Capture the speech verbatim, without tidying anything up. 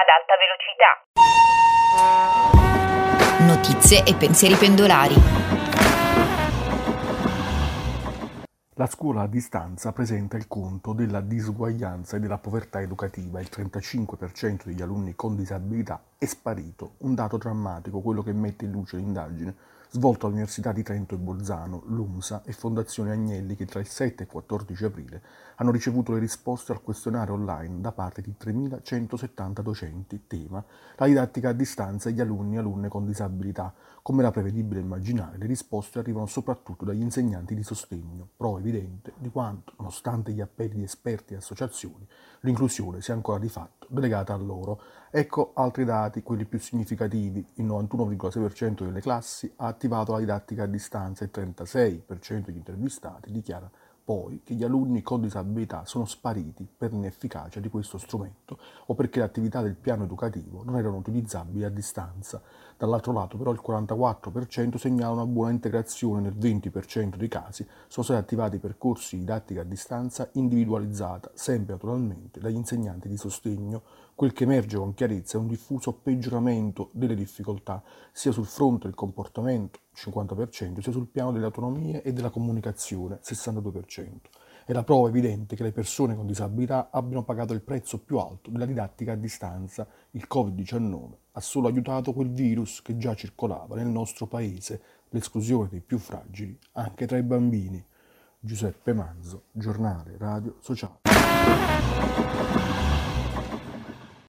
ad alta velocità. Notizie e pensieri pendolari. La scuola a distanza presenta il conto della disuguaglianza e della povertà educativa. Il trentacinque per cento degli alunni con disabilità è sparito, un dato drammatico, quello che mette in luce l'indagine svolta all'Università di Trento e Bolzano, l'UMSA e Fondazione Agnelli, che tra il sette e il quattordici aprile hanno ricevuto le risposte al questionario online da parte di tremilacentosettanta docenti. Tema: la didattica a distanza e gli alunni e alunne con disabilità. Come era prevedibile immaginare, le risposte arrivano soprattutto dagli insegnanti di sostegno, prova evidente di quanto, nonostante gli appelli di esperti e associazioni, l'inclusione sia ancora di fatto delegata a loro. Ecco altri dati, quelli più significativi. Il novantuno virgola sei per cento delle classi ha attivato la didattica a distanza e il trentasei per cento degli intervistati dichiara poi che gli alunni con disabilità sono spariti per l'inefficacia di questo strumento o perché le attività del piano educativo non erano utilizzabili a distanza. Dall'altro lato però il quarantaquattro per cento segnala una buona integrazione. Nel venti per cento dei casi sono stati attivati percorsi di didattica a distanza individualizzata, sempre naturalmente dagli insegnanti di sostegno. Quel che emerge con chiarezza è un diffuso peggioramento delle difficoltà, sia sul fronte del comportamento, cinquanta per cento, sia sul piano delle autonomie e della comunicazione, sessantadue per cento. È la prova evidente che le persone con disabilità abbiano pagato il prezzo più alto della didattica a distanza. Il covid diciannove ha solo aiutato quel virus che già circolava nel nostro paese, l'esclusione dei più fragili, anche tra i bambini. Giuseppe Manzo, Giornale Radio Sociale.